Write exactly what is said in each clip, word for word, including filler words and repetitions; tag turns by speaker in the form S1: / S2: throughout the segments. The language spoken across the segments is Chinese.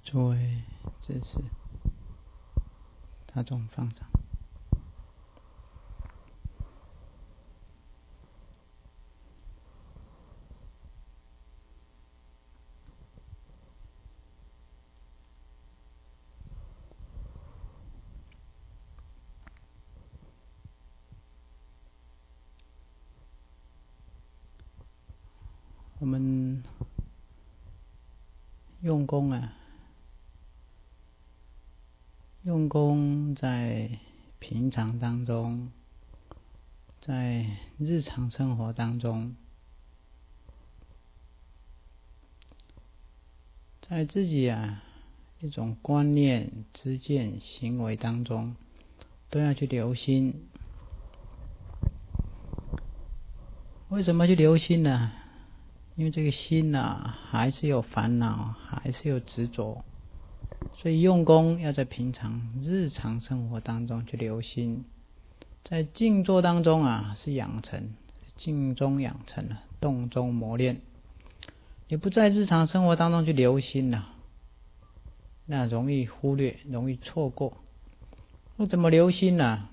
S1: 诸位支持大众方丈。我们用功啊，用功在平常当中，在日常生活当中，在自己啊一种观念、知见、行为当中，都要去留心。为什么去留心呢？因为这个心啊，还是有烦恼，还是有执着，所以用功要在平常日常生活当中去留心。在静坐当中啊，是养成，静中养成了，动中磨练。你不在日常生活当中去留心啊，那容易忽略，容易错过。那怎么留心呢？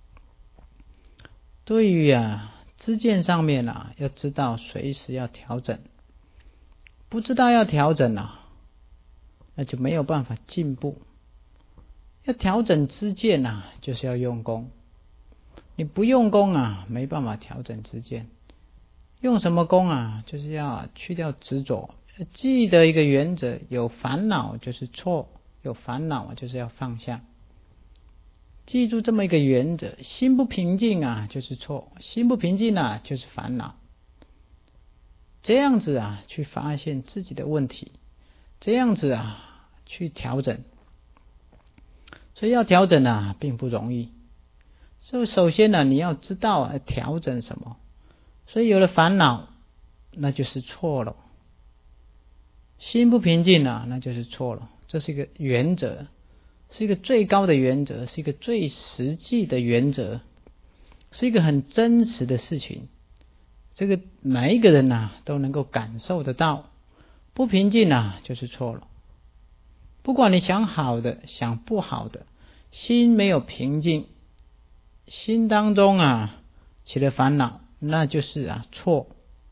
S1: 对于啊知见上面啊，要知道随时要调整，不知道要调整啊，那就没有办法进步。要调整知见啊，就是要用功。你不用功啊，没办法调整知见。用什么功啊？就是要去掉执着，记得一个原则：有烦恼就是错，有烦恼就是要放下。记住这么一个原则，心不平静啊就是错，心不平静啊就是烦恼。这样子啊去发现自己的问题，这样子啊去调整。所以要调整啊并不容易。所以首先呢，你要知道啊调整什么。所以有了烦恼，那就是错了。心不平静啊，那就是错了。这是一个原则。是一个最高的原则，是一个最实际的原则，是一个很真实的事情。这个每一个人啊都能够感受得到。不平静啊就是错了。不管你想好的想不好的，心没有平静，心当中啊起了烦恼，那就是啊错。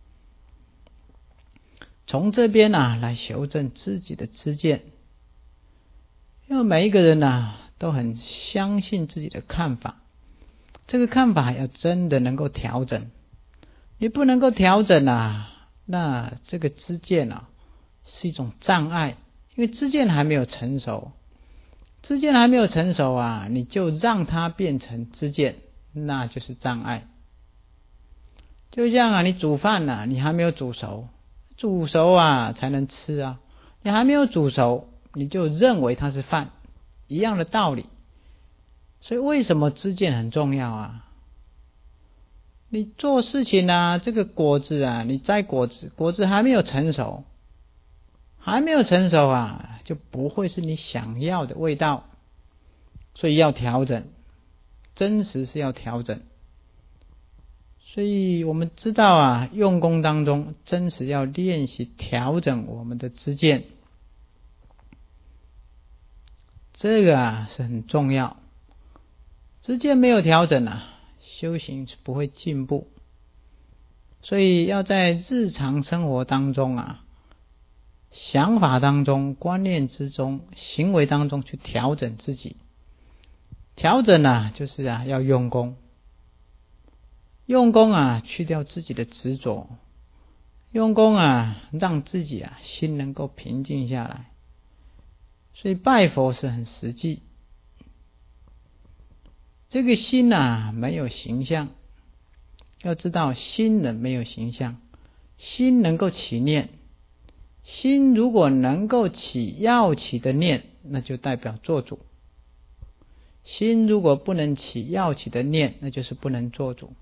S1: 从这边啊来修正自己的知见。因为每一个人啊都很相信自己的看法，这个看法要真的能够调整。你不能够调整啊，那这个知见啊是一种障碍，因为知见还没有成熟。知见还没有成熟啊，你就让它变成知见，那就是障碍。就像啊你煮饭啊，你还没有煮熟，煮熟啊才能吃啊，你还没有煮熟你就认为它是饭，一样的道理。所以为什么知见很重要啊？你做事情啊，这个果子啊，你摘果子，果子还没有成熟，还没有成熟啊，就不会是你想要的味道。所以要调整，真实是要调整。所以我们知道啊，用功当中真实要练习调整我们的知见。这个啊是很重要。知见没有调整啊，修行是不会进步。所以要在日常生活当中啊，想法当中、观念之中、行为当中去调整自己。调整啊，就是啊要用功。用功啊，去掉自己的执着。用功啊，让自己啊心能够平静下来。所以拜佛是很实际。这个心啊没有形象，要知道心人没有形象，心能够起念。心如果能够起要起的念，那就代表做主。心如果不能起要起的念，那就是不能做主。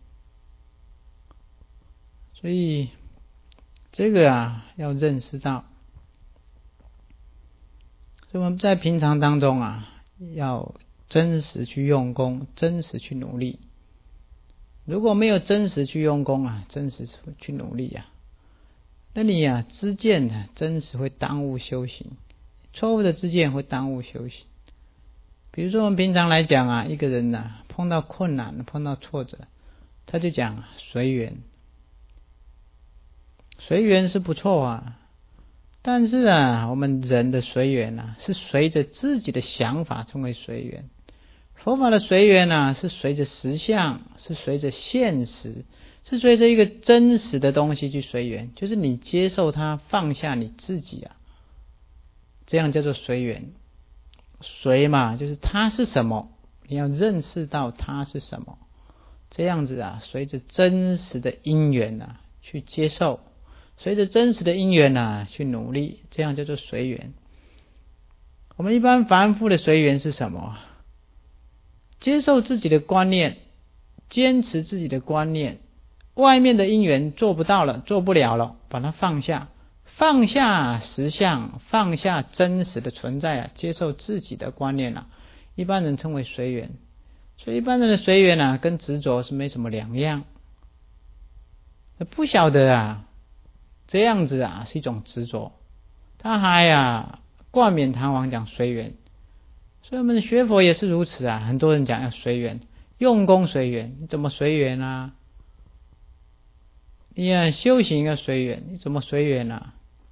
S1: 所以这个啊要认识到。所以我们在平常当中啊，要真实去用功，真实去努力。如果没有真实去用功啊，真实去努力啊，那你啊知见啊真实会耽误修行， 错误的知见会耽误修行。比如说我们平常来讲啊，一个人啊碰到困难碰到挫折，他就讲随缘，随缘是不错啊，但是啊我们人的随缘啊是随着自己的想法成为随缘，佛法的随缘啊是随着实相，是随着现实，是随着一个真实的东西去随缘，就是你接受它，放下你自己啊，这样叫做随缘。随嘛，就是它是什么，你要认识到它是什么，这样子啊，随着真实的因缘啊去接受，随着真实的因缘啊去努力，这样叫做随缘。我们一般凡夫的随缘是什么？接受自己的观念，坚持自己的观念，外面的因缘做不到了，做不了了，把它放下，放下实相，放下真实的存在啊，接受自己的观念啊，一般人称为随缘。所以一般人的随缘啊，跟执着是没什么两样。不晓得啊，这样子啊是一种执着，他还啊冠冕堂皇讲随缘。所以我们学佛也是如此啊，很多人讲要随缘，用功随缘，你怎么随缘啊？你啊修行要随缘，你怎么随缘啊？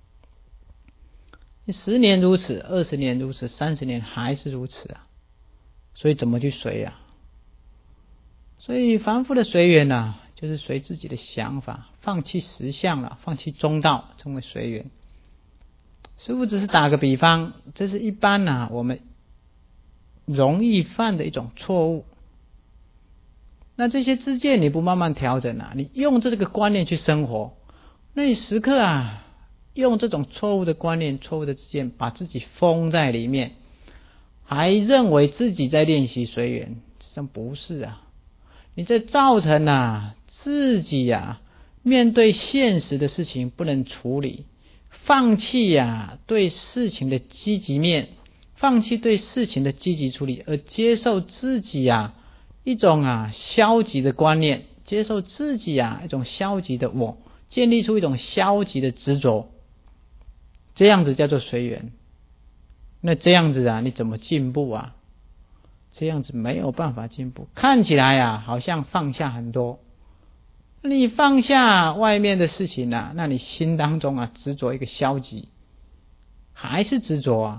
S1: 你十年如此，二十年如此，三十年还是如此啊，所以怎么去随啊？所以凡夫的随缘啊，就是随自己的想法，放弃实相了，放弃中道，称为随缘。师父只是打个比方，这是一般啊我们容易犯的一种错误。那这些知见你不慢慢调整啊，你用这个观念去生活，那你时刻啊用这种错误的观念，错误的知见把自己封在里面，还认为自己在练习随缘，实际上不是啊，你在造成啊自己啊面对现实的事情不能处理，放弃啊对事情的积极面，放弃对事情的积极处理，而接受自己啊一种啊消极的观念，接受自己啊一种消极的我，建立出一种消极的执着，这样子叫做随缘。那这样子啊你怎么进步啊？这样子没有办法进步。看起来啊好像放下很多，你放下外面的事情啊，那你心当中啊执着一个消极，还是执着啊。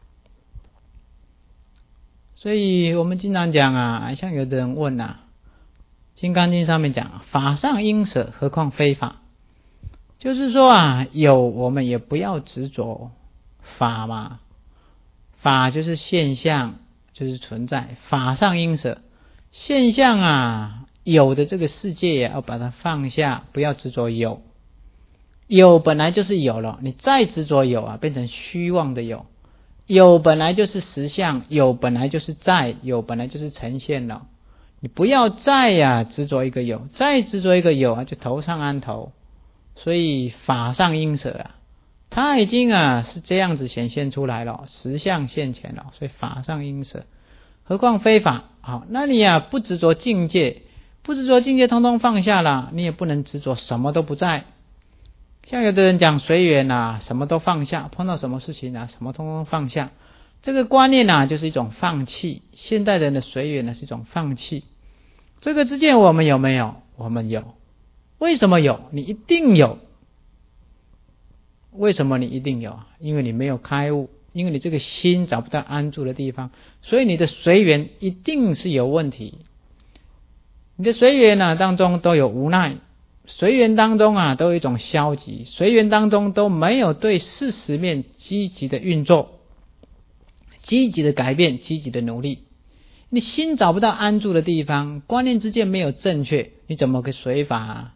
S1: 所以我们经常讲啊，像有的人问啊，金刚经上面讲法上应舍，何况非法，就是说啊有我们也不要执着法嘛，法就是现象，就是存在，法上应舍，现象啊有的这个世界也要把它放下，不要执着有，有本来就是有了，你再执着有啊变成虚妄的有，有本来就是实相，有本来就是在，有本来就是呈现了，你不要再呀、啊、执着一个有，再执着一个有啊就头上安头。所以法上应舍啊，它已经啊是这样子显现出来了，实相现前了，所以法上应舍，何况非法。好，那你啊不执着境界，不执着境界通通放下了，你也不能执着什么都不在。像有的人讲随缘啊，什么都放下，碰到什么事情啊什么通通放下，这个观念啊就是一种放弃。现代人的随缘呢是一种放弃。这个知见我们有没有？我们有。为什么有？你一定有。为什么你一定有？因为你没有开悟，因为你这个心找不到安住的地方，所以你的随缘一定是有问题。你的随缘啊当中都有无奈，随缘当中啊都有一种消极，随缘当中都没有对事实面积极的运作，积极的改变，积极的努力。你心找不到安住的地方，观念之间没有正确，你怎么个随法啊？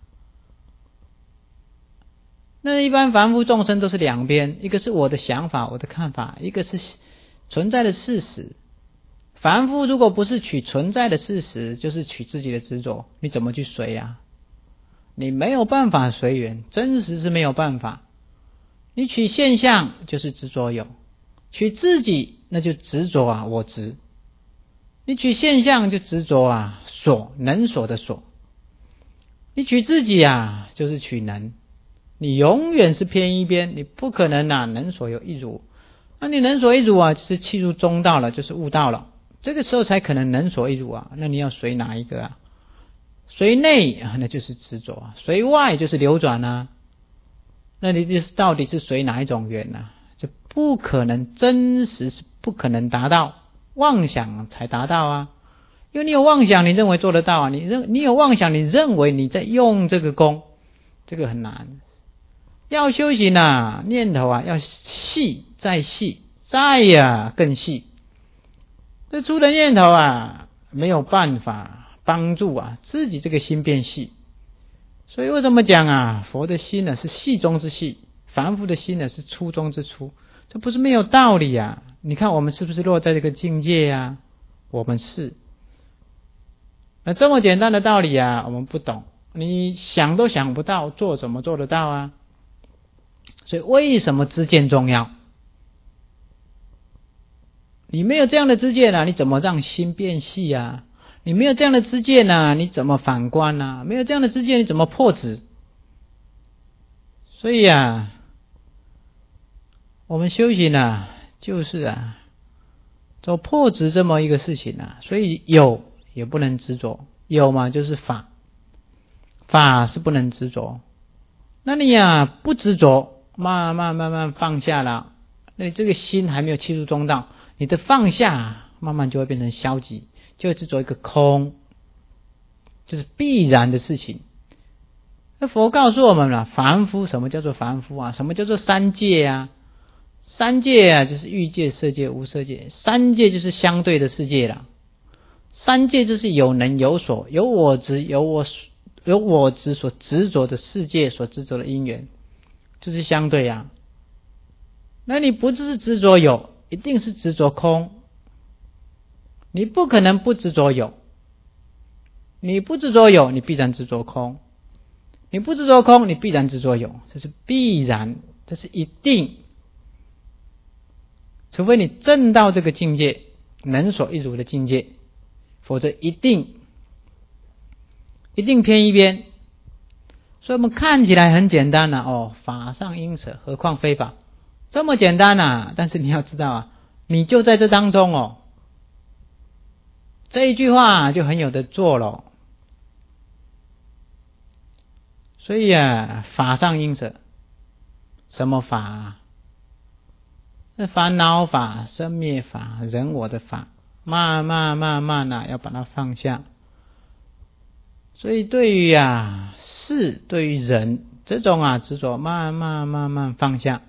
S1: 那一般凡夫众生都是两边，一个是我的想法我的看法，一个是存在的事实。凡夫如果不是取存在的事实，就是取自己的执着，你怎么去随啊？你没有办法随缘，真实是没有办法。你取现象就是执着有，取自己那就执着啊我执，你取现象就执着啊所，能所的所，你取自己啊就是取能，你永远是偏一边，你不可能啊能所有一如。 那你能所一如啊，就是契入中道了，就是悟道了，这个时候才可能能所一如啊。那你要随哪一个啊？随内啊，那就是执着啊；随外就是流转啊。那你就是到底是随哪一种缘啊？这不可能，真实是不可能达到，妄想才达到啊。因为你有妄想，你认为做得到啊？你认你有妄想，你认为你在用这个功，这个很难。要修行啊，念头啊要细，再细，再呀、啊、更细。这粗的念头啊，没有办法帮助啊自己这个心变细。所以为什么讲啊，佛的心呢是细中之细，凡夫的心呢是粗中之粗？这不是没有道理啊！你看我们是不是落在这个境界啊？我们是。那这么简单的道理啊，我们不懂，你想都想不到，做怎么做得到啊？所以为什么知见重要？你没有这样的知见啊，你怎么让心变细啊？你没有这样的知见啊，你怎么反观啊？没有这样的知见，你怎么破执？所以啊，我们修行啊，就是啊，走破执这么一个事情啊。所以有也不能执着，有嘛就是法，法是不能执着。那你啊不执着，慢慢慢慢放下了，那你这个心还没有契入中道，你的放下慢慢就会变成消极，就会执着一个空，就是必然的事情。那佛告诉我们了，凡夫什么叫做凡夫啊？什么叫做三界啊？三界啊，就是欲界、色界、无色界。三界就是相对的世界了。三界就是有能有所，有我执，有我有我执所执着的世界，所执着的因缘，就是相对啊。那你不只是执着有，一定是执着空。你不可能不执着有，你不执着有，你必然执着空。你不执着空，你必然执着有，这是必然，这是一定。除非你证到这个境界，能所一如的境界，否则一定一定偏一边。所以我们看起来很简单啊，哦，法上应舍，何况非法，这么简单啊！但是你要知道啊，你就在这当中哦，这一句话就很有得做了。所以啊，法上应舍，什么法啊？烦恼法、生灭法、人我的法，慢慢慢慢啊，要把它放下。所以对于啊事，对于人这种啊执着，慢慢慢慢放下。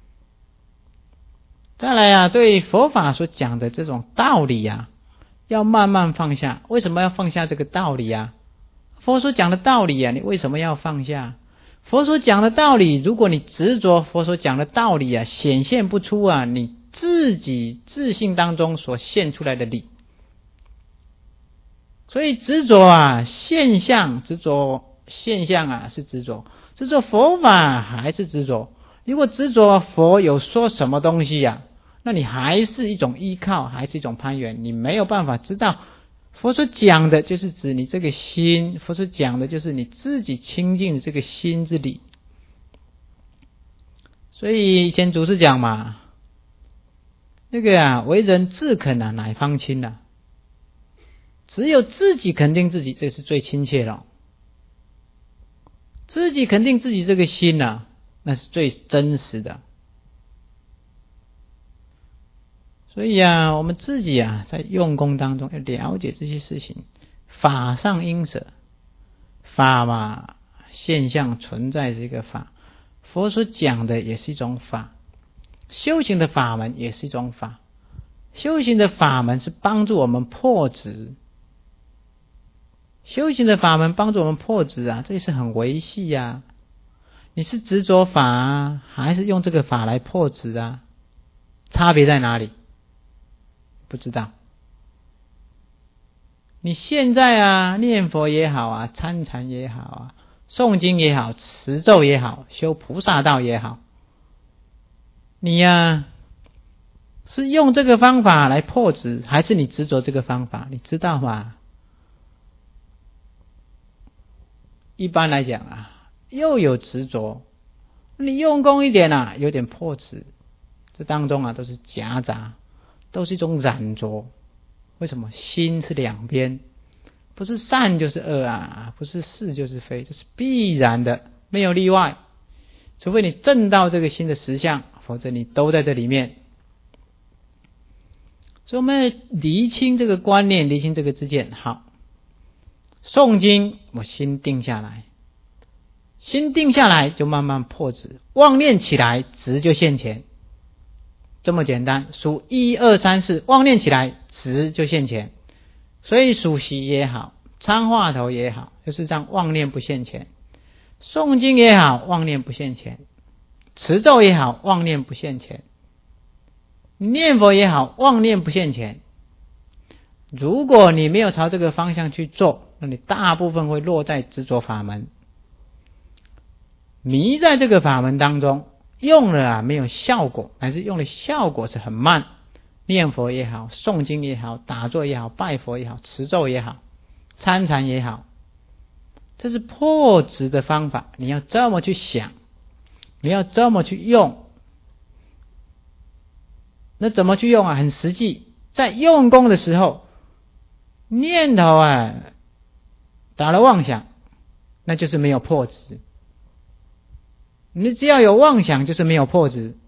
S1: 再来啊，对佛法所讲的这种道理啊，要慢慢放下。为什么要放下这个道理啊？佛所讲的道理啊，你为什么要放下？佛所讲的道理，如果你执着佛所讲的道理啊，显现不出啊你自己自信当中所现出来的理。所以执着啊现象，执着现象啊是执着，执着佛法还是执着。如果执着佛有说什么东西啊，那你还是一种依靠，还是一种攀缘，你没有办法知道佛所讲的就是指你这个心，佛所讲的就是你自己清净的这个心之理。所以以前祖师讲嘛，那个啊，为人自肯啊，乃方亲啊。只有自己肯定自己，这是最亲切了。自己肯定自己这个心啊，那是最真实的。所以啊，我们自己啊，在用功当中要了解这些事情。法上应舍，法嘛，现象存在这个法，佛所讲的也是一种法，修行的法门也是一种法。修行的法门是帮助我们破执，修行的法门帮助我们破执啊，这也是很维系啊。你是执着法啊，还是用这个法来破执啊？差别在哪里？不知道。你现在啊，念佛也好啊，参禅也好啊，诵经也好，持咒也好，修菩萨道也好，你呀、啊、是用这个方法来破执，还是你执着这个方法？你知道吗？一般来讲啊，又有执着，你用功一点啊，有点破执， 这当中啊都是夹杂，都是一种染着。为什么？心是两边，不是善就是恶啊，不是是就是非，这是必然的，没有例外。除非你证到这个心的实相，否则你都在这里面。所以我们要厘清这个观念，厘清这个知见。好，诵经，我心定下来，心定下来就慢慢破执，妄念起来，执就现前，这么简单。数一二三四，妄念起来，执就现前。所以数息也好，参话头也好，就是这样，妄念不现前。诵经也好，妄念不现前；持咒也好，妄念不现前；念佛也好，妄念不现前。如果你没有朝这个方向去做，那你大部分会落在执着法门，迷在这个法门当中，用了啊没有效果，还是用的效果是很慢。念佛也好，诵经也好，打坐也好，拜佛也好，持咒也好，参禅也好，这是破执的方法。你要这么去想，你要这么去用。那怎么去用啊？很实际，在用功的时候，念头啊打了妄想，那就是没有破执。你只要有妄想，就是没有破执。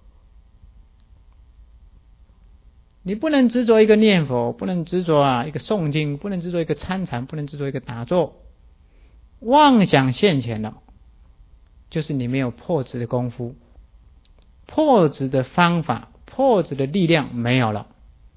S1: 你不能执着一个念佛，不能执着啊一个诵经，不能执着一个参禅，不能执着一个打坐。妄想现前了，就是你没有破执的功夫，破执的方法，破执的力量没有了。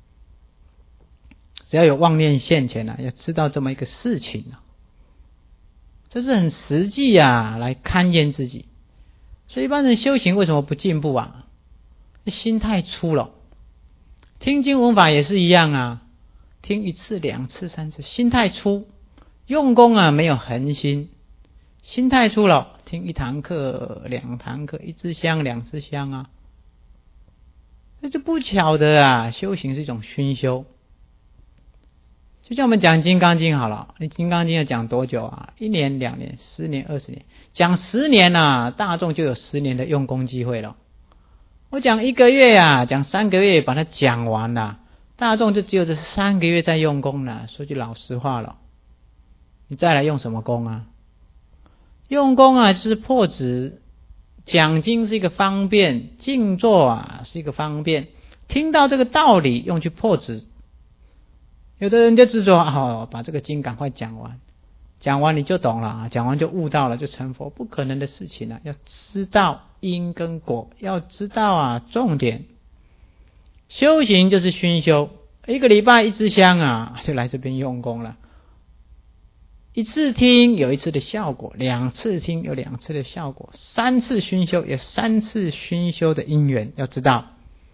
S1: 只要有妄念现前啊，要知道这么一个事情啊，这是很实际啊，来勘验自己。所以一般人修行为什么不进步啊？心太粗了。听经闻法也是一样啊，听一次两次三次，心太粗，用功啊没有恒心，心太粗了，听一堂课两堂课，一支香两支香啊，那就不巧的啊，修行是一种熏修。就像我们讲金刚经好了，你金刚经要讲多久啊？一年两年十年二十年，讲十年啊，大众就有十年的用功机会了。我讲一个月啊，讲三个月把它讲完了，大众就只有这三个月在用功了。说句老实话了，你再来用什么功啊？用功啊就是破执，讲经是一个方便，静坐啊是一个方便，听到这个道理用去破执。有的人就执着哦，把这个经赶快讲完，讲完你就懂了，讲完就悟到了，就成佛，不可能的事情啊！要知道因跟果，要知道啊重点。修行就是熏修，一个礼拜一支香啊，就来这边用功了。一次听有一次的效果，两次听有两次的效果，三次熏修有三次熏修的因缘，要知道。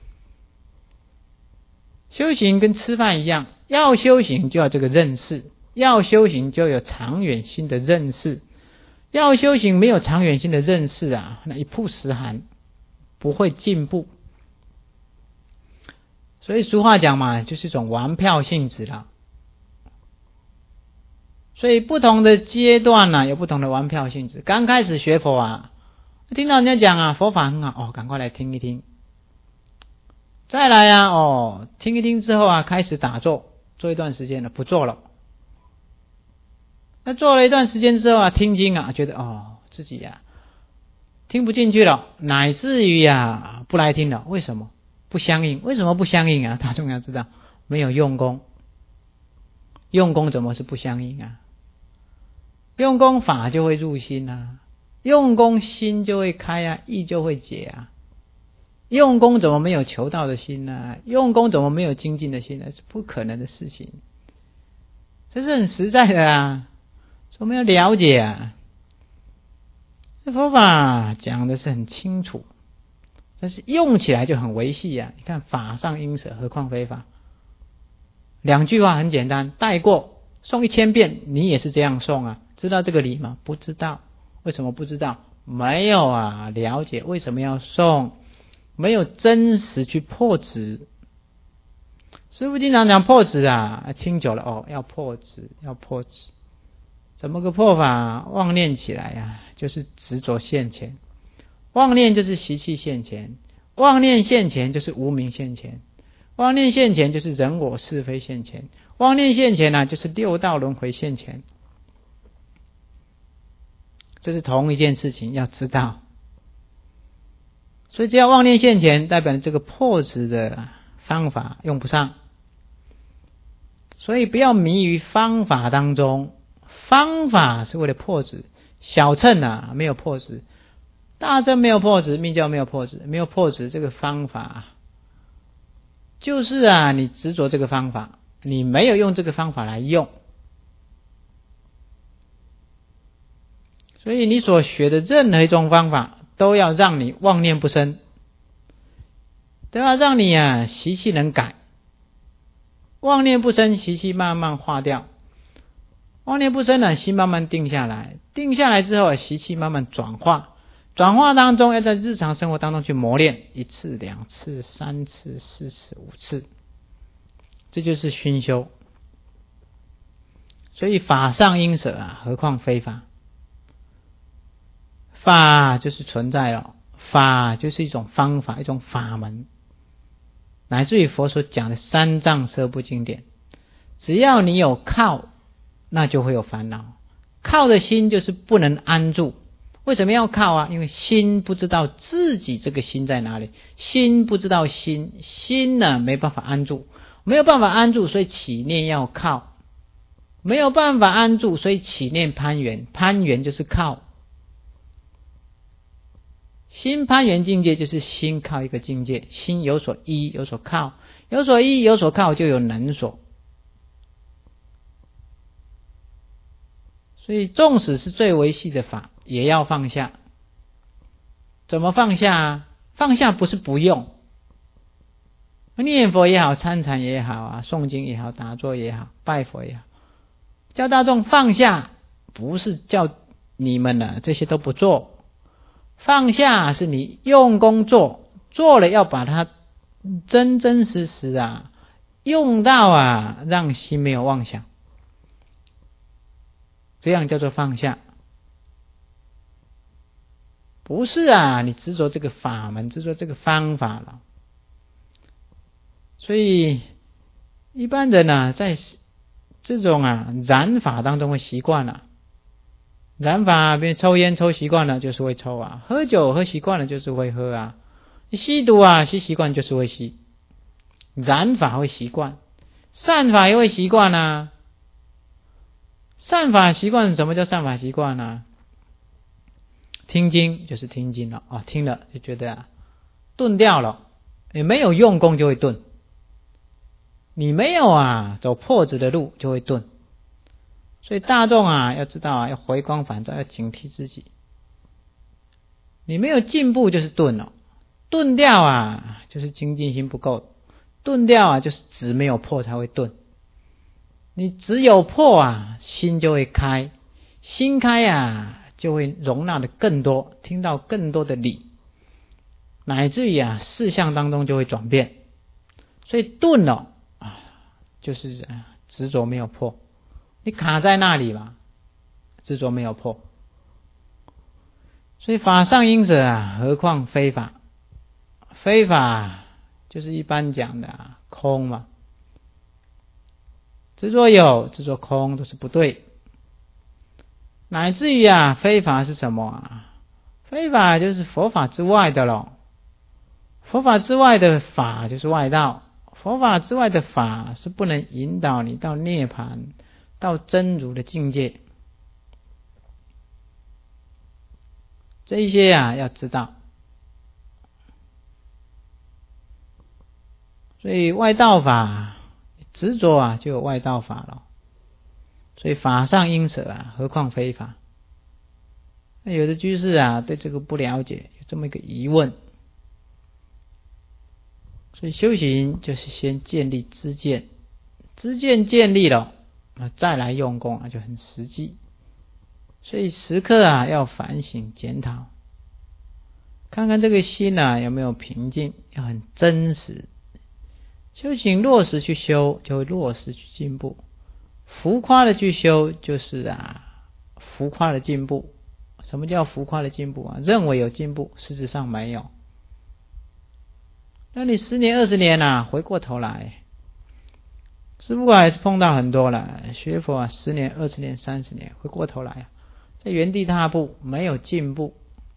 S1: 修行跟吃饭一样，要修行就要这个认识，要修行就有长远性的认识，要修行没有长远性的认识啊，那一曝十寒，不会进步。所以俗话讲嘛，就是一种玩票性质啦。所以不同的阶段啊，有不同的玩票性质。刚开始学佛啊，听到人家讲啊佛法很好哦，赶快来听一听。再来啊，哦，听一听之后啊，开始打坐，做一段时间了，不做了。那做了一段时间之后啊，听经啊，觉得哦，自己呀、啊、听不进去了，乃至于啊不来听了。为什么？不相应。为什么不相应啊？大众要知道，没有用功。用功怎么是不相应啊？用功法就会入心啊，用功心就会开啊，意就会解啊。用功怎么没有求道的心呢、啊？用功怎么没有精进的心呢、啊？是不可能的事情，这是很实在的啊！我们要了解啊，这佛法讲的是很清楚，但是用起来就很维系啊！你看法上应舍，何况非法？两句话很简单，带过，诵一千遍，你也是这样诵啊？知道这个理吗？不知道。为什么不知道？没有啊，了解为什么要诵。没有真实去破执。师父经常讲破执啊，听久了哦，要破执，要破执。怎么个破法？妄念起来啊，就是执着现前。妄念就是习气现前， 妄念现前就是无明现前，妄念现前就是人我是非现前，妄念现前啊就是六道轮回现前。这是同一件事情，要知道。所以只要妄念现前，代表这个破执的方法用不上。所以不要迷于方法当中，方法是为了破执，小乘啊没有破执，大乘没有破执，密教没有破执，没有破执这个方法，就是啊你执着这个方法，你没有用这个方法来用。所以你所学的任何一种方法，都要让你妄念不生，都要让你啊习气能改。妄念不生，习气慢慢化掉。妄念不生呢，心慢慢定下来，定下来之后，习气慢慢转化。转化当中，要在日常生活当中去磨练，一次、两次、三次、四次、五次，这就是熏修。所以法上应舍啊，何况非法？法就是存在了，法就是一种方法，一种法门，乃至于佛所讲的三藏十二部经典，只要你有靠，那就会有烦恼。靠的心就是不能安住。为什么要靠啊？因为心不知道自己这个心在哪里，心不知道心，心呢没办法安住，没有办法安住，所以起念要靠，没有办法安住，所以起念攀缘，攀缘就是靠。心攀缘境界就是心靠一个境界，心有所依有所靠，有所依有所靠就有能所。所以纵使是最维系的法，也要放下。怎么放下啊？放下不是不用，念佛也好，参禅也好啊，诵经也好，打坐也好，拜佛也好，教大众放下，不是叫你们呢这些都不做。放下是你用功做，做了要把它真真实实啊用到啊，让心没有妄想，这样叫做放下。不是啊你执着这个法门，执着这个方法了。所以一般人啊在这种啊染法当中会习惯了、啊染法，比如抽烟抽习惯了就是会抽啊，喝酒喝习惯了就是会喝啊，吸毒啊吸习惯就是会吸。染法会习惯，善法也会习惯啊。善法习惯，什么叫善法习惯啊？听经就是听经了啊，听了就觉得啊顿掉了，也没有用功就会顿。你没有啊走破执的路就会顿。所以大众啊要知道啊，要回光返照，要警惕自己。你没有进步就是顿了，顿掉啊就是精进心不够，顿掉啊就是执没有破才会顿。你只有破啊，心就会开，心开啊就会容纳的更多，听到更多的理，乃至于啊事项当中就会转变。所以顿了啊就是啊执着没有破，你卡在那里吧，执着没有破。所以法上应舍啊，何况非法？非法就是一般讲的、啊、空嘛，执着有执着空都是不对。乃至于啊非法是什么啊？非法就是佛法之外的咯。佛法之外的法就是外道，佛法之外的法是不能引导你到涅槃，到真如的境界。这一些啊要知道。所以外道法执着啊就有外道法了。所以法上应舍啊，何况非法？那有的居士啊对这个不了解，有这么一个疑问。所以修行就是先建立知见，知见建立了，再来用功啊就很实际。所以时刻啊要反省检讨，看看这个心啊有没有平静，要很真实。修行落实去修，就会落实去进步。浮夸的去修，就是啊浮夸的进步。什么叫浮夸的进步啊？认为有进步，实质上没有。 那你十年二十年啊，回过头来，师父还是碰到很多了，学佛啊，十年、二十年、三十年，回过头来，在原地踏步，没有进步。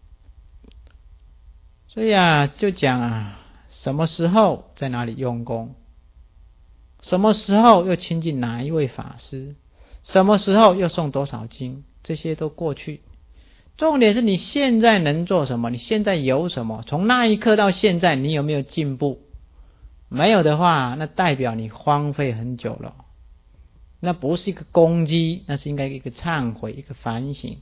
S1: 所以啊，就讲啊，什么时候在哪里用功，什么时候又亲近哪一位法师，什么时候又诵多少经，这些都过去。重点是你现在能做什么，你现在有什么，从那一刻到现在你有没有进步？没有的话，那代表你荒废很久了，那不是一个攻击，那是应该一个忏悔，一个反省。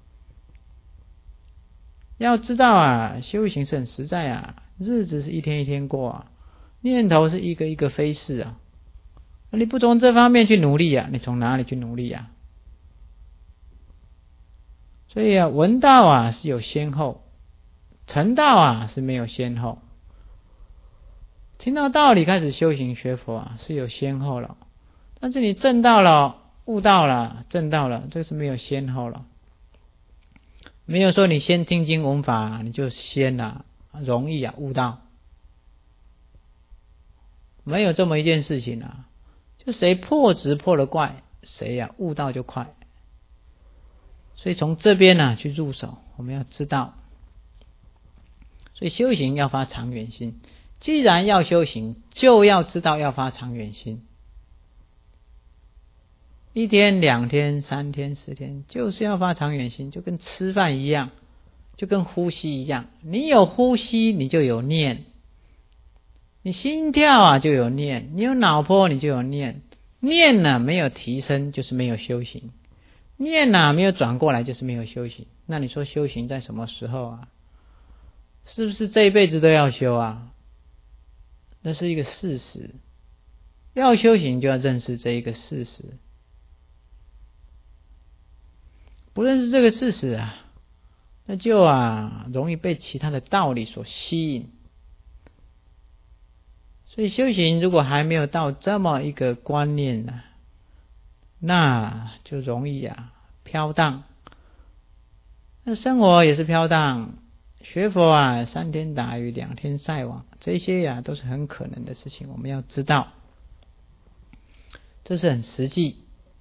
S1: 要知道啊，修行是很实在啊，日子是一天一天过啊，念头是一个一个飞逝啊。你不从这方面去努力啊，你从哪里去努力啊？所以啊，闻道啊是有先后，成道啊是没有先后。听到道理开始修行学佛啊是有先后了，但是你证道了、悟道了、证道了，这是没有先后了。没有说你先听经闻法你就先啊容易啊悟道，没有这么一件事情啊。就谁破执破了怪，谁啊悟道就快。所以从这边呢、啊、去入手，我们要知道，所以修行要发长远心。既然要修行，就要知道要发长远心。一天、两天、三天、十天，就是要发长远心，就跟吃饭一样，就跟呼吸一样。你有呼吸，你就有念；你心跳啊，就有念；你有脑波，你就有念。念呢、啊、没有提升，就是没有修行；念呢、啊、没有转过来，就是没有修行。那你说修行在什么时候啊？是不是这一辈子都要修啊？那是一个事实。要修行就要认识这一个事实。不认识这个事实啊，那就啊容易被其他的道理所吸引。所以修行如果还没有到这么一个观念啊，那就容易啊飘荡。那生活也是飘荡，学佛啊三天打鱼两天晒网，这些呀、啊、都是很可能的事情，我们要知道，这是很实际。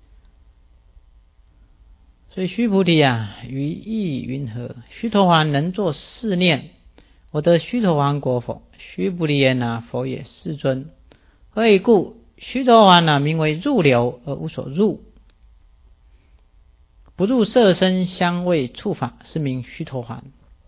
S1: 所以须菩提啊，于意云何？须陀洹能作是念：我得须陀洹果否？须菩提言啊，否也，世尊。何以故？须陀洹啊，名为入流而无所入，不入色声香味触法，是名须陀洹。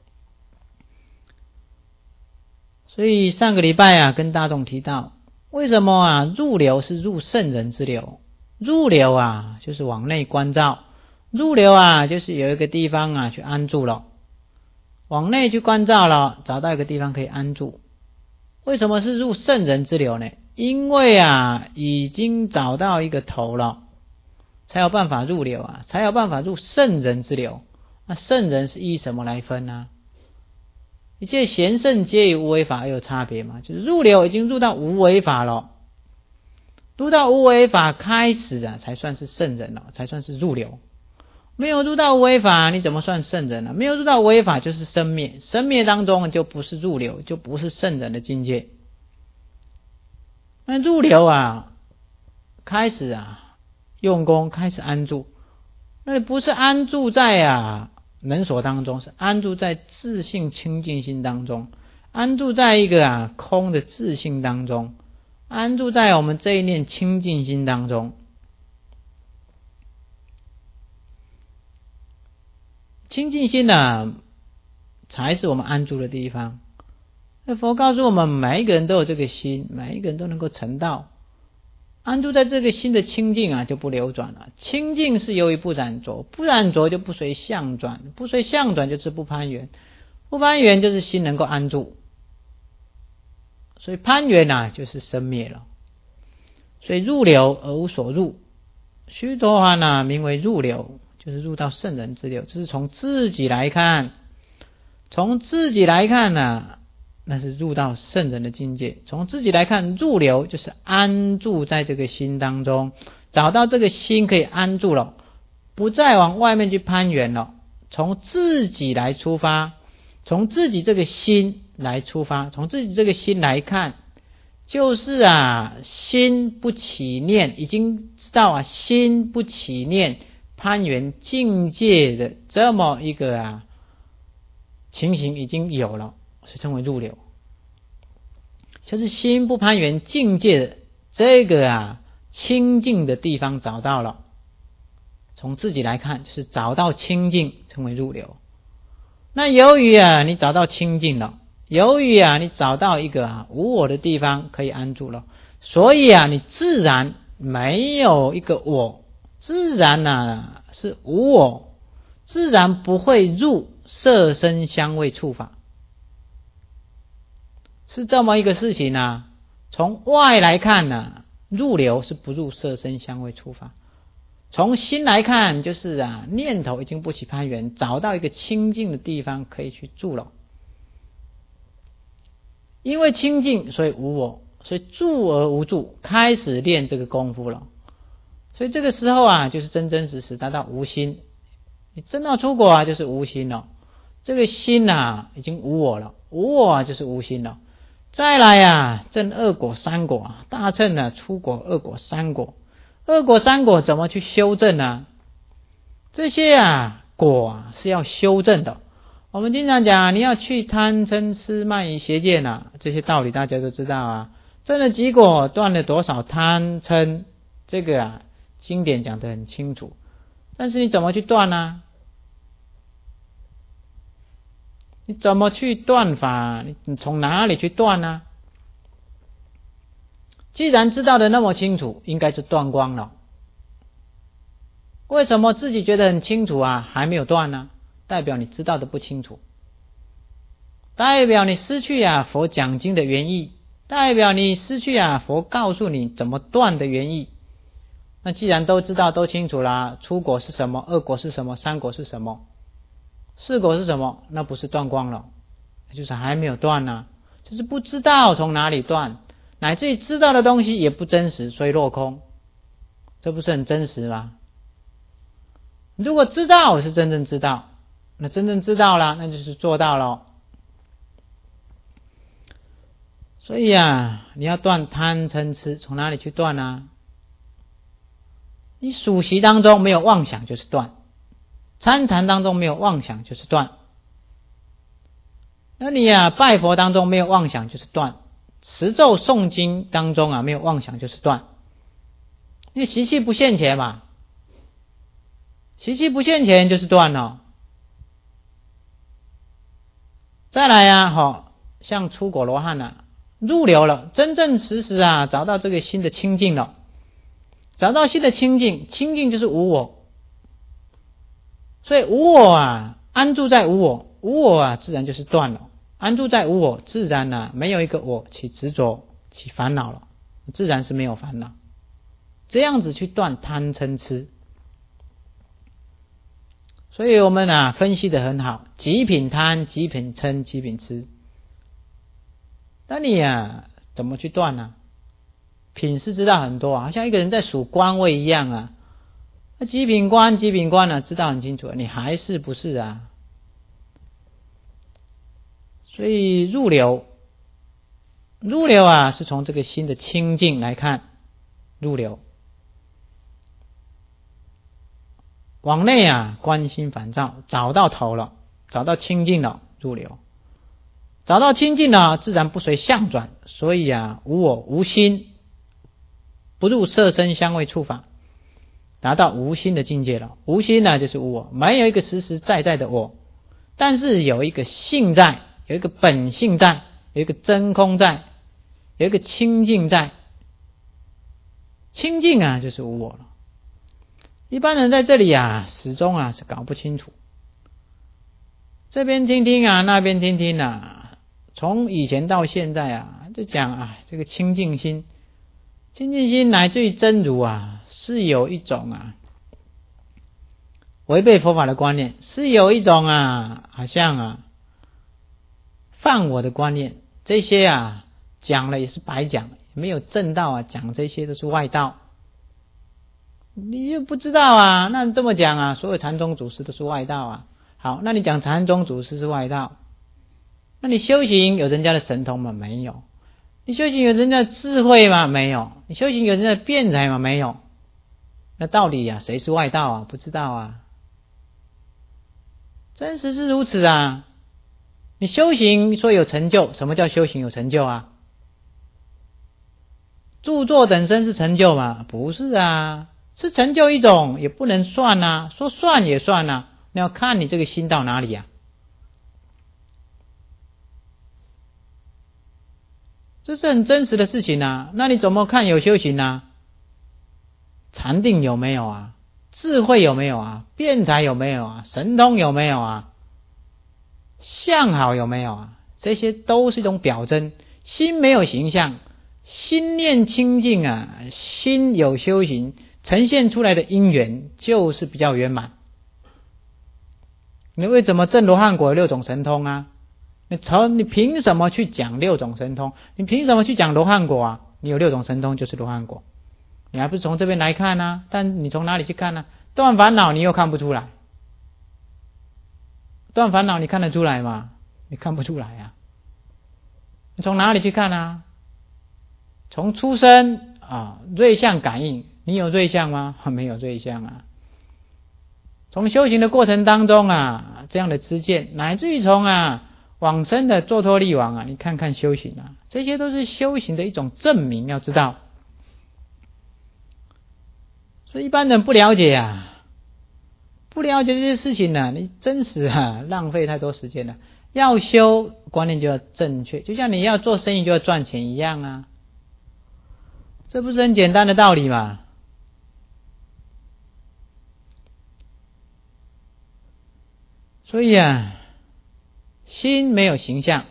S1: 所以上个礼拜啊，跟大众提到，为什么啊入流是入圣人之流？入流啊，就是往内关照。入流啊，就是有一个地方啊去安住了，往内去关照了，找到一个地方可以安住。为什么是入圣人之流呢？因为啊已经找到一个头了，才有办法入流啊，才有办法入圣人之流。那圣人是依什么来分呢？一切贤圣皆与无为法有差别嘛，就是入流已经入到无为法了，入到无为法开始啊，才算是圣人了，才算是入流。没有入到无为法，你怎么算圣人呢？没有入到无为法就是生灭，生灭当中就不是入流，就不是圣人的境界。那入流啊，开始啊用功，开始安住，那你不是安住在啊能所当中，是安住在自性清净心当中，安住在一个啊空的自性当中，安住在我们这一念清净心当中。清净心啊才是我们安住的地方。那佛告诉我们，每一个人都有这个心，每一个人都能够成道。安住在这个心的清净啊，就不流转了。清净是由于不染着，不染着就不随相转，不随相转就是不攀缘，不攀缘就是心能够安住。所以攀缘啊，就是生灭了。所以入流而无所入，须陀洹啊，名为入流，就是入到圣人之流。这是从自己来看，从自己来看呢、啊，那是入到圣人的境界。从自己来看，入流就是安住在这个心当中，找到这个心可以安住了，不再往外面去攀缘了。从自己来出发，从自己这个心来出发，从自己这个心来看，就是啊，心不起念，已经知道啊，心不起念，攀缘境界的这么一个啊情形已经有了，所以称为入流。就是心不攀缘境界的这个啊清净的地方找到了，从自己来看，就是找到清净，称为入流。那由于啊你找到清净了，由于啊你找到一个啊无我的地方可以安住了，所以啊你自然没有一个我，自然啊是无我，自然不会入色声香味触法，是这么一个事情啊。从外来看啊，入流是不入色声香味触法。从心来看，就是啊念头已经不起攀缘，找到一个清净的地方可以去住了。因为清净，所以无我，所以住而无住，开始练这个功夫了。所以这个时候啊，就是真真实实达到无心。你真到出果啊，就是无心了。这个心啊，已经无我了，无我啊，就是无心了。再来啊，证二果三果啊，大乘啊，出果二果三果。二果三果怎么去修正呢？这些啊果啊是要修正的。我们经常讲，你要去贪嗔痴慢疑邪见啊，这些道理大家都知道啊。证了几果，断了多少贪嗔，这个啊经典讲得很清楚。但是你怎么去断呢？你怎么去断法？你从哪里去断呢？既然知道的那么清楚，应该是断光了。为什么自己觉得很清楚啊，还没有断呢？代表你知道的不清楚，代表你失去啊佛讲经的原意，代表你失去啊佛告诉你怎么断的原意。那既然都知道都清楚啦，出果是什么，二果是什么，三果是什么，四果是什么，那不是断光了，就是还没有断啊，就是不知道从哪里断，乃至于知道的东西也不真实，所以落空。这不是很真实吗？如果知道是真正知道，那真正知道了，那就是做到了。所以啊，你要断贪嗔痴，从哪里去断呢？你数息当中没有妄想就是断，参禅当中没有妄想就是断，那你啊拜佛当中没有妄想就是断，持咒诵经当中啊没有妄想就是断，因为习气不现前嘛，习气不现前就是断了。再来啊，好像出果罗汉啊，入流了，真正实实啊找到这个心的清净了，找到心的清净，清净就是无我，所以无我啊安住在无我，无我啊自然就是断了，安住在无我，自然啊没有一个我起执着起烦恼了，自然是没有烦恼。这样子去断贪嗔痴，所以我们啊分析得很好，极品贪，极品嗔，极品痴。那你啊怎么去断呢？品是知道很多啊，好像一个人在数官位一样啊。那极品官，极品官呢、啊，知道很清楚，你还是不是啊？所以入流，入流啊是从这个心的清净来看，入流。往内啊观心反照，找到头了，找到清净了，入流。找到清净了，自然不随相转，所以啊无我无心，不入色声香味触法，达到无心的境界了。无心呢就是无我，没有一个实实在在的我，但是有一个性在，有一个本性在，有一个真空在，有一个清净在。清净啊就是无我了。一般人在这里啊始终啊是搞不清楚，这边听听啊那边听听啊，从以前到现在啊就讲啊这个清净心，清净心乃至于真如啊是有一种啊违背佛法的观念，是有一种啊好像啊犯我的观念，这些啊讲了也是白讲，没有正道啊，讲这些都是外道，你就不知道啊。那你这么讲啊，所有禅宗祖师都是外道啊。好，那你讲禅宗祖师是外道， 那你修行有人家的神通吗？没有。你修行有人家的智慧吗？没有。你修行有人家的辩才吗？没有。那到底啊，谁是外道啊？不知道啊。真实是如此啊。你修行说有成就，什么叫修行有成就啊？著作等身是成就吗？不是啊，是成就一种，也不能算啊，说算也算啊，你要看你这个心到哪里啊。这是很真实的事情啊。那你怎么看有修行啊？禅定有没有啊？智慧有没有啊？辩才有没有啊？神通有没有啊？相好有没有啊？这些都是一种表征。心没有形象，心念清净啊，心有修行，呈现出来的因缘就是比较圆满。你为什么证罗汉果有六种神通啊？你从你凭什么去讲六种神通？你凭什么去讲罗汉果啊？你有六种神通就是罗汉果，你还不是从这边来看啊？但你从哪里去看呢？断烦恼你又看不出来，断烦恼你看得出来吗？你看不出来啊。你从哪里去看啊？从出生啊，瑞相感应，你有瑞相吗？没有瑞相啊。从修行的过程当中啊，这样的知见，乃至于从啊往生的坐脱力王啊，你看看修行啊，这些都是修行的一种证明，要知道。所以一般人不了解啊，不了解这些事情呢、啊，你真实啊浪费太多时间了。要修观念就要正确，就像你要做生意就要赚钱一样啊，这不是很简单的道理吗？所以啊，心没有形象，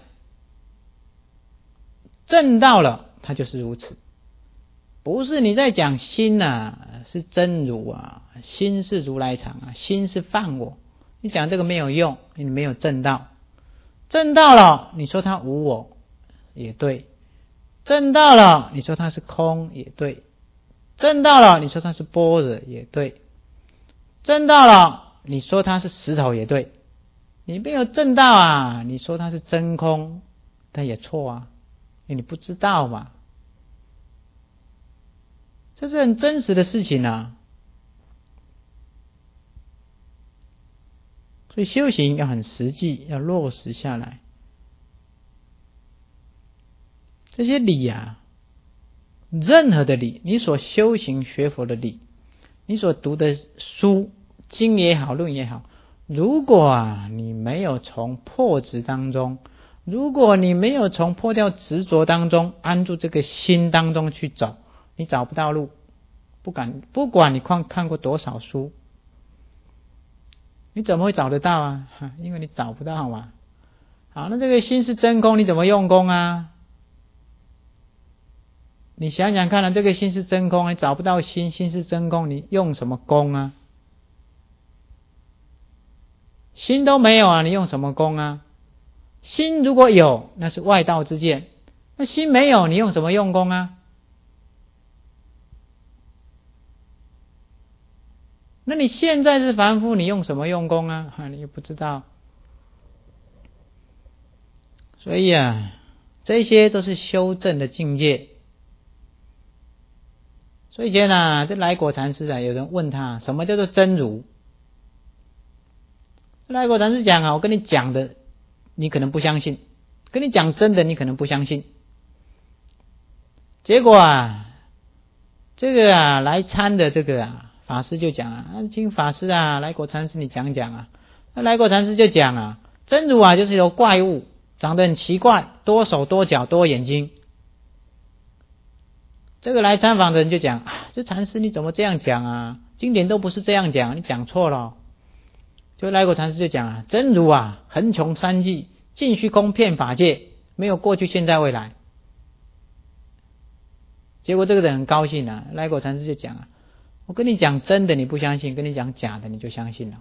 S1: 正到了它就是如此。不是你在讲心啊，是真如啊，心是如来藏啊，心是放我，你讲这个没有用，你没有正道。正道了，你说它无我也对；正道了，你说它是空也对；正道了，你说它是般若也对；正道了，你说它是石头也对。你没有正道啊，你说它是真空，但也错啊，因为你不知道嘛。这是很真实的事情啊。所以修行要很实际，要落实下来。这些理啊，任何的理，你所修行学佛的理，你所读的书经也好论也好，如果啊你没有从破执当中，如果你没有从破掉执着当中安住这个心当中去走，你找不到路。不敢，不管你看看过多少书，你怎么会找得到啊？因为你找不到嘛。好，那这个心是真空，你怎么用功啊？你想想看啊，这个心是真空，你找不到心，心是真空，你用什么功啊？心都没有啊，你用什么功啊？心如果有，那是外道之见；那心没有，你用什么用功啊？那你现在是凡夫，你用什么用功啊？你也不知道。所以啊，这些都是修正的境界。所以以前啊，这来果禅师啊，有人问他什么叫做真如？来果禅师讲啊，我跟你讲的，你可能不相信；跟你讲真的，你可能不相信。结果啊，这个啊来参的这个啊法师就讲啊，请法师啊，来果禅师你讲讲啊。那来果禅师就讲啊，真如啊就是有怪物，长得很奇怪，多手多脚多眼睛。这个来参访的人就讲啊，这禅师你怎么这样讲啊？经典都不是这样讲，你讲错了。就来果禅师就讲啊，真如啊横穷三际，尽虚空遍法界，没有过去现在未来。结果这个人很高兴啊，来果禅师就讲啊，我跟你讲真的你不相信，跟你讲假的你就相信了。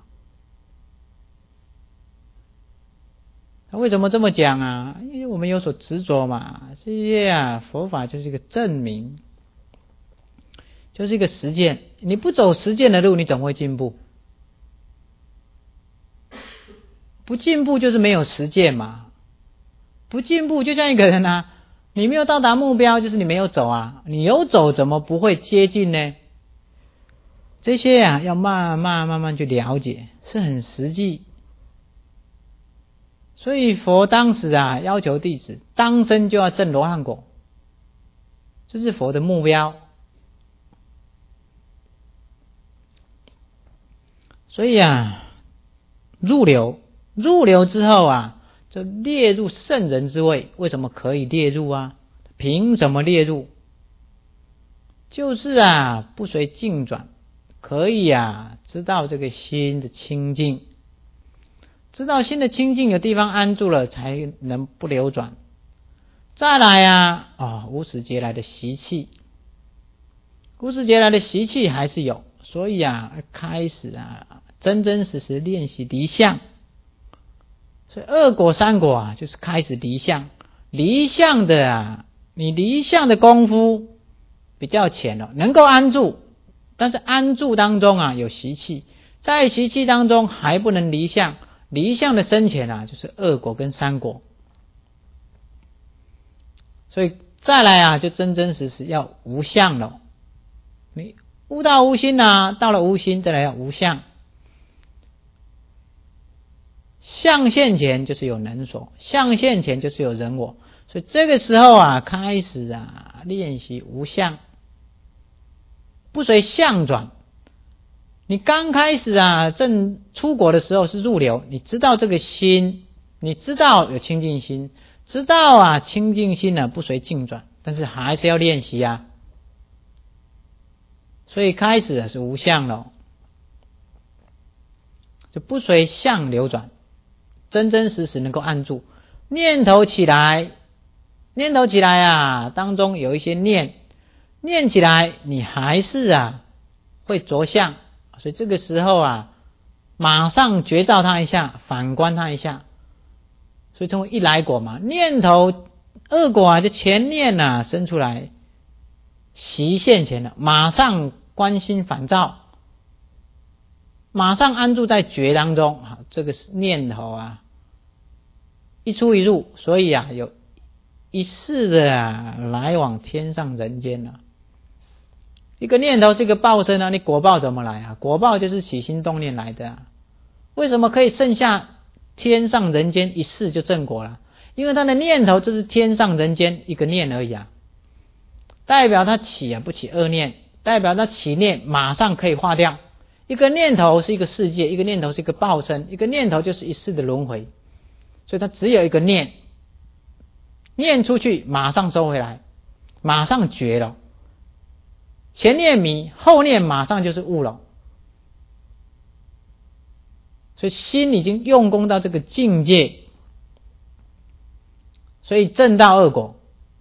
S1: 他为什么这么讲啊？因为我们有所执着嘛。这些啊佛法就是一个证明，就是一个实践。你不走实践的路，你怎么会进步？不进步就是没有实践嘛。 不进步就像一个人啊，你没有到达目标，就是你没有走啊，你有走怎么不会接近呢？这些啊要慢慢慢慢去了解，是很实际。所以佛当时啊要求弟子当生就要证罗汉果，这是佛的目标。所以啊入流入流之后啊就列入圣人之位。为什么可以列入啊？凭什么列入？就是啊不随境转，可以啊知道这个心的清净，知道心的清净有地方安住了，才能不流转。再来啊哦无始劫来的习气，无始劫来的习气还是有，所以啊开始啊真真实实练习离相。所以二果三果啊就是开始离相。离相的啊你离相的功夫比较浅了，能够安住，但是安住当中啊有习气，在习气当中还不能离相。离相的深浅啊就是二果跟三果。所以再来啊就真真实实要无相了。你悟到无心啊，到了无心再来要无相。相现前就是有能所，相现前就是有人我。所以这个时候啊开始啊练习无相，不随相转。你刚开始啊正出国的时候是入流，你知道这个心，你知道有清净心，知道啊清净心呢不随境转，但是还是要练习啊。所以开始啊是无相了，就不随相流转，真真实实能够按住。念头起来，念头起来啊当中有一些念，念起来你还是啊会着相。所以这个时候啊马上觉照它一下，反观它一下，所以称为一来果嘛。念头二果啊就前念啊生出来，习现前了，马上观心反照，马上安住在觉当中。好，这个是念头啊一出一入，所以啊有一世的啊来往天上人间了。一个念头是一个报身啊，你果报怎么来啊？果报就是起心动念来的啊。为什么可以剩下天上人间一世就正果了？因为他的念头就是天上人间一个念而已啊，代表他起啊不起恶念，代表他起念马上可以化掉。一个念头是一个世界，一个念头是一个报身，一个念头就是一世的轮回。所以他只有一个念，念出去马上收回来，马上觉了。前念迷，后念马上就是悟了。所以心已经用功到这个境界，所以证到二果。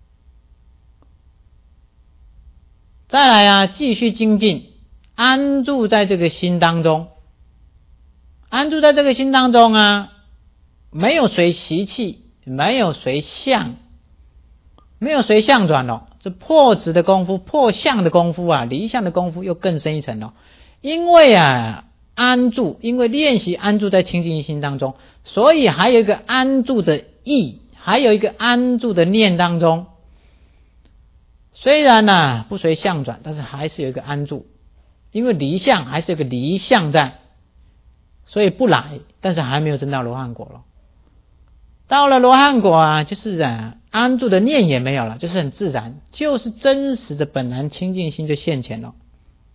S1: 再来啊继续精进，安住在这个心当中，安住在这个心当中啊没有随习气，没有随相，没有随相转了。这破执的功夫，破相的功夫啊，离相的功夫又更深一层了。因为啊安住，因为练习安住在清净心当中，所以还有一个安住的意，还有一个安住的念当中。虽然啊不随相转，但是还是有一个安住，因为离相还是有一个离相在，所以不来，但是还没有证到罗汉果了。到了罗汉果啊就是啊安住的念也没有了，就是很自然，就是真实的本来清净心就现前了。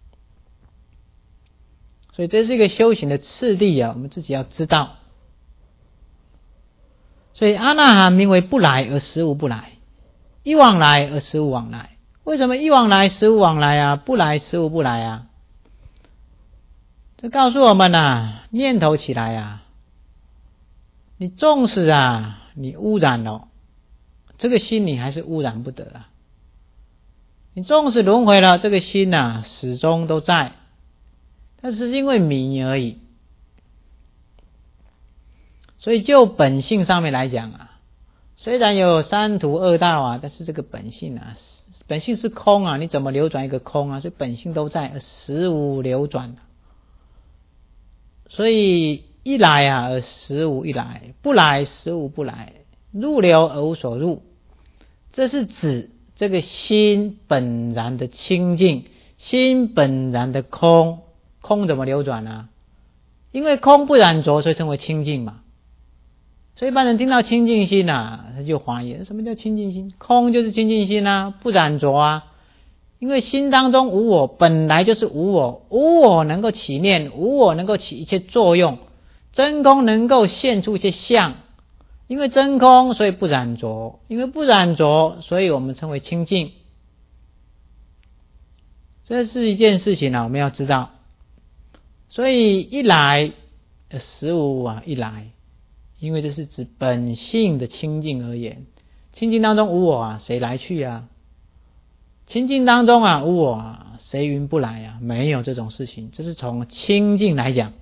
S1: 所以这是一个修行的次第啊，我们自己要知道。所以阿那含名为不来而实无不来，一往来而实无往来。为什么一往来实无往来啊？不来实无不来啊？这告诉我们啊，念头起来啊，你纵使啊你污染了这个心，你还是污染不得啊。你纵使轮回了，这个心啊始终都在，但是因为迷而已。所以就本性上面来讲啊，虽然有三途二道啊，但是这个本性啊，本性是空啊，你怎么流转一个空啊？所以本性都在，实无流转。所以一来啊而实无一来，不来实无不来， 入流而无所入，这是指这个心本然的清净，心本然的空。空怎么流转啊？因为空不染浊，所以称为清净嘛。所以一般人听到清净心啊，他就怀疑什么叫清净心？空就是清净心啊，不染浊啊。因为心当中无我，本来就是无我，无我能够起念，无我能够起一切作用，真空能够现出一些相。因为真空，所以不染浊；因为不染浊，所以我们称为清净。这是一件事情啊，我们要知道。所以一来实无啊，一来，因为这是指本性的清净而言。清净当中无我啊，谁来去啊？清净当中啊，无我啊，谁云不来啊？没有这种事情，这是从清净来讲。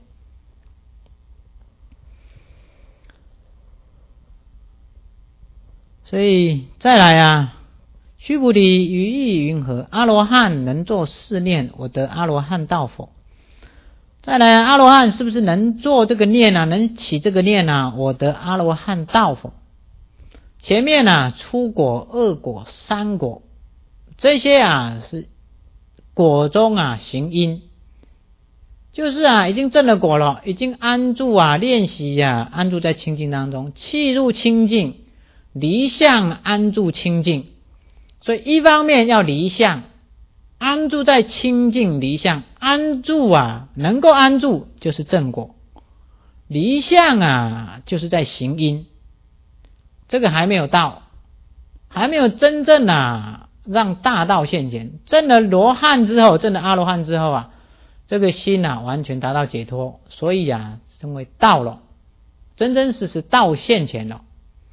S1: 所以再来啊，须菩提于意云何？阿罗汉能作是念，我得阿罗汉道否？再来啊，阿罗汉是不是能做这个念啊？能起这个念啊？我得阿罗汉道否？前面啊，初果、二果、三果，这些啊是果中啊行因，就是啊已经证了果了，已经安住啊练习啊安住在清净当中，契入清净，离相安住清净。所以一方面要离相，安住在清净离相，安住啊能够安住就是正果，离相啊就是在行因。这个还没有到，还没有真正啊让大道现前。证了罗汉之后，证了阿罗汉之后啊，这个心啊完全达到解脱，所以啊称为道了，真真实实道现前了。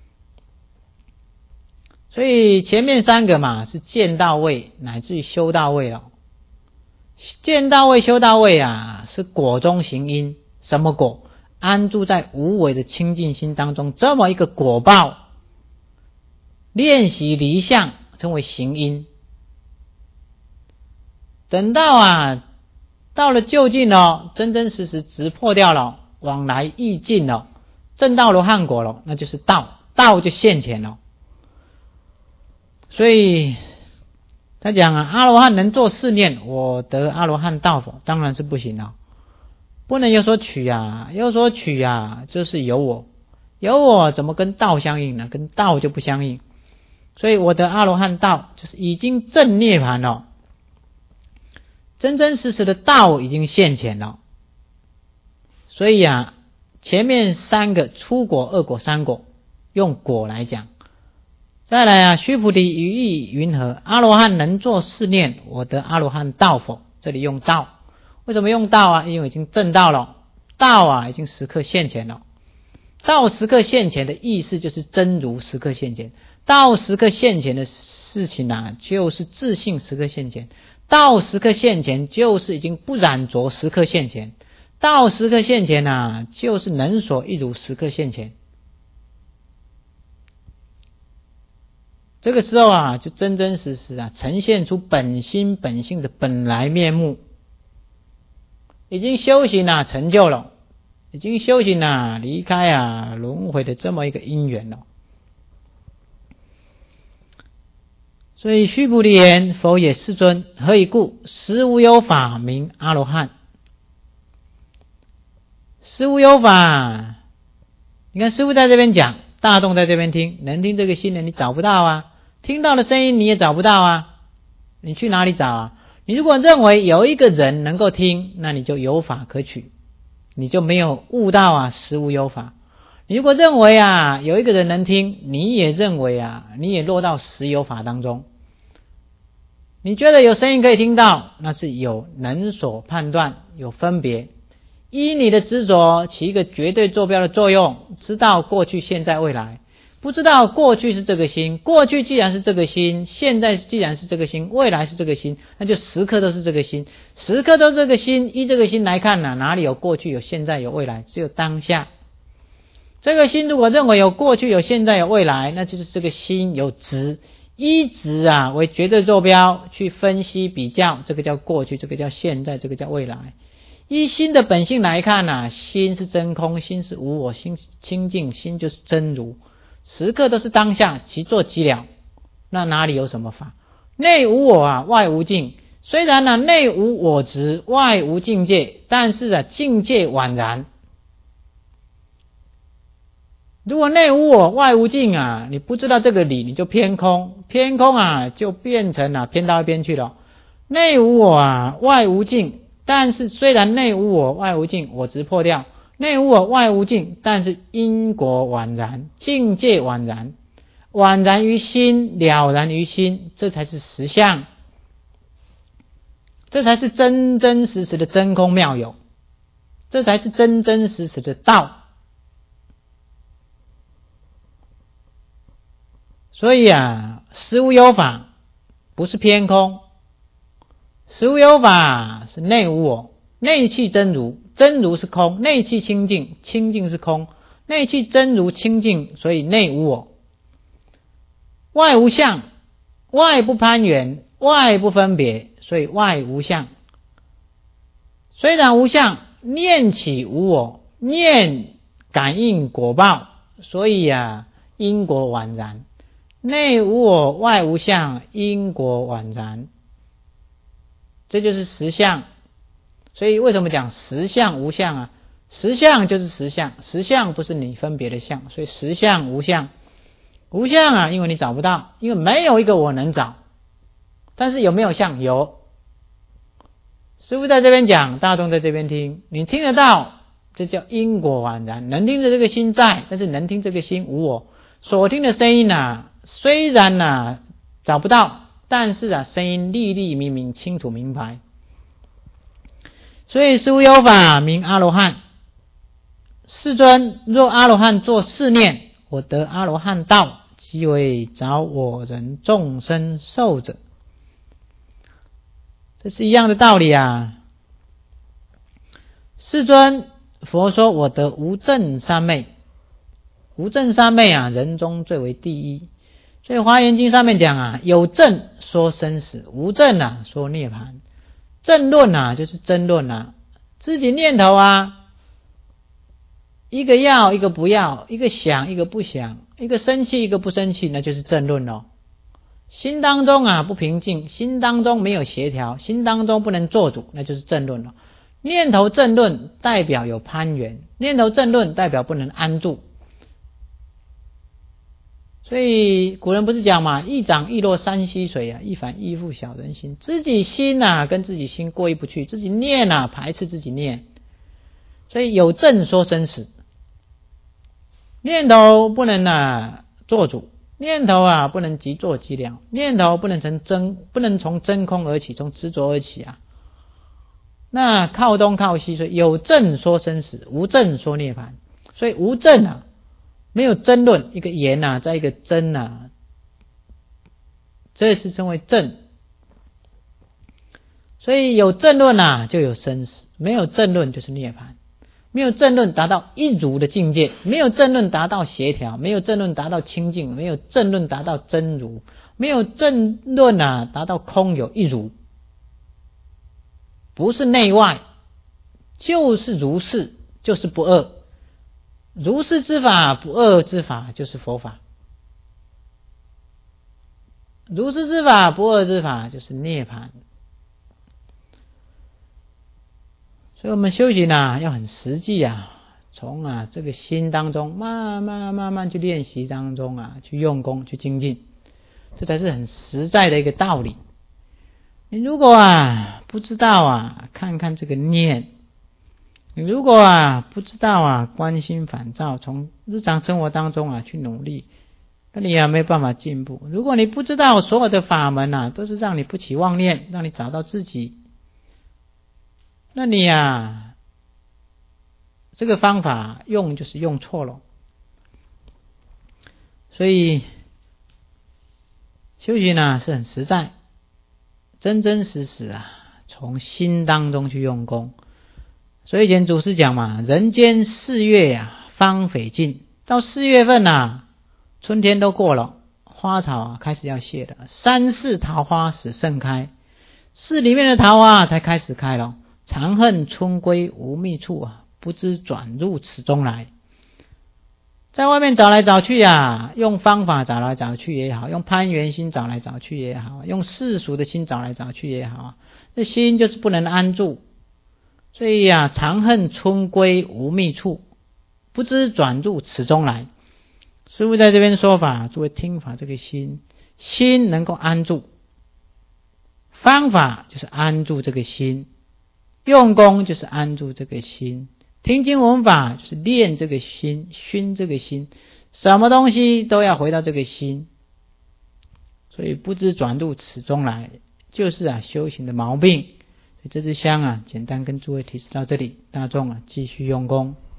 S1: 所以前面三个嘛是见到位乃至于修到位了。见到位修到位啊是果中行因。什么果？安住在无为的清净心当中，这么一个果报。练习离相称为行因。等到啊到了究竟了，真真实实直破掉了，往来意尽了，证到罗汉果了，那就是道，道就现前了。所以他讲啊，阿罗汉能做是念，我得阿罗汉道否？当然是不行了，不能有所取啊，有所取啊就是有我，有我怎么跟道相应呢？跟道就不相应。所以我得阿罗汉道就是已经证涅槃了，真真实实的道已经现前了。所以啊前面三个初果、二果、三果用果来讲。再来啊，须菩提于意云何？阿罗汉能作是念，我得阿罗汉道否？这里用道，为什么用道啊？因为已经证到了，道啊已经时刻现前了。道时刻现前的意思就是真如时刻现前，道时刻现前的事情啊就是自性时刻现前，道时刻现前就是已经不染浊时刻现前，道时刻现前啊就是能所一如时刻现前。这个时候啊就真真实实啊呈现出本心本性的本来面目，已经修行啊成就了，已经修行啊离开啊轮回的这么一个因缘了。所以须菩提言：佛也，世尊，何以故？实无有法名阿罗汉。实无有法，你看师父在这边讲，大众在这边听，能听这个心的你找不到啊，听到的声音你也找不到啊，你去哪里找啊？你如果认为有一个人能够听，那你就有法可取，你就没有悟到啊实无有法。你如果认为啊有一个人能听，你也认为啊你也落到实有法当中。你觉得有声音可以听到，那是有能所判断，有分别，依你的执着起一个绝对坐标的作用，知道过去现在未来。不知道过去是这个心，过去既然是这个心，现在既然是这个心，未来是这个心，那就时刻都是这个心，时刻都是这个心。依这个心来看呢，哪里有过去有现在有未来？只有当下。这个心如果认为有过去有现在有未来，那就是这个心有执，依执啊为绝对坐标去分析比较，这个叫过去，这个叫现在，这个叫未来。依心的本性来看啊，心是真空，心是无我，心清净，心就是真如。 时刻都是当下，即做即了，那哪里有什么法？内无我啊，外无境。虽然呢、啊、内无我执，外无境界，但是啊境界宛然。如果内无我，外无境啊，你不知道这个理，你就偏空，偏空啊就变成啊偏到一边去了。内无我啊，外无境，但是虽然内无我，外无境，我执破掉，内无我，外无境，但是因果宛然，境界宛然，宛然于心，了然于心，这才是实相，这才是真真实实的真空妙有，这才是真真实实的道。所以啊，实无有法不是偏空，实无有法是内无我，内气真如，真如是空，内气清净，清净是空，内气真如清净，所以内无我。外无相，外不攀缘，外不分别，所以外无相。虽然无相，念起无我，念感应果报，所以啊因果宛然。内无我，外无相，因果宛然，这就是实相。所以为什么讲实相无相啊？实相就是实相，实相不是你分别的相，所以实相无相。无相啊，因为你找不到，因为没有一个我能找。但是有没有相？有。师父在这边讲，大众在这边听，你听得到，这叫因果宛然。能听的这个心在，但是能听这个心无我。所听的声音啊，虽然啊找不到，但是啊声音粒粒明明，清楚明白。所以实无有法名阿罗汉。世尊，若阿罗汉作是念，我得阿罗汉道，即为找我人众生受者。这是一样的道理啊。世尊，佛说我得无证三昧，无证三昧啊，人中最为第一。所以华严经上面讲啊，有证说生死，无证啊说涅槃。证论啊就是争论啊，自己念头啊，一个要一个不要，一个想一个不想，一个生气一个不生气，那就是争论咯。心当中啊不平静，心当中没有协调，心当中不能做主，那就是争论了。念头争论代表有攀缘，念头争论代表不能安住。所以古人不是讲嘛，一涨一落山溪水啊，一反一复小人心。自己心啊跟自己心过意不去，自己念啊排斥自己念。所以有证说生死，念头不能啊做主，念头啊不能即作即了，念头不能从真不能从真空而起，从执着而起啊。那靠东靠西，所以有证说生死，无证说涅槃。所以无证啊没有争论，一个言啊在一个真啊，这是称为证。所以有争论啊就有生死，没有争论就是涅槃。没有争论达到一如的境界，没有争论达到协调，没有争论达到清净，没有争论达到真如，没有争论啊达到空有一如，不是内外，就是如是，就是不二。如是之法，不二之法，就是佛法。如是之法，不二之法，就是涅槃。所以我们修行啊要很实际啊，从啊这个心当中慢慢慢慢去练习当中啊去用功去精进，这才是很实在的一个道理。你如果啊不知道啊看看这个念，你如果啊不知道啊关心烦躁，从日常生活当中啊去努力，那你也没有办法进步。如果你不知道所有的法门啊都是让你不起妄念，让你找到自己，那你啊这个方法用就是用错了。所以修行呢是很实在，真真实实啊从心当中去用功。所以以前祖师讲嘛，人间四月啊方斐尽，到四月份啊春天都过了，花草啊开始要谢了，三世桃花始盛开，寺里面的桃花才开始开了。长恨春归无觅处啊，不知转入此中来。 在外面找来找去啊，用方法找来找去也好，用攀缘心找来找去也好，用世俗的心找来找去也好，这心就是不能安住。所以啊，长恨春归无觅处，不知转入此中来。师父在这边说法，诸位听法，这个心心能够安住，方法就是安住这个心，用功就是安住这个心，听经闻法就是练这个心，熏这个心，什么东西都要回到这个心。所以不知转入此中来，就是啊修行的毛病。所以这支香啊，简单跟诸位提示到这里，大众啊继续用功。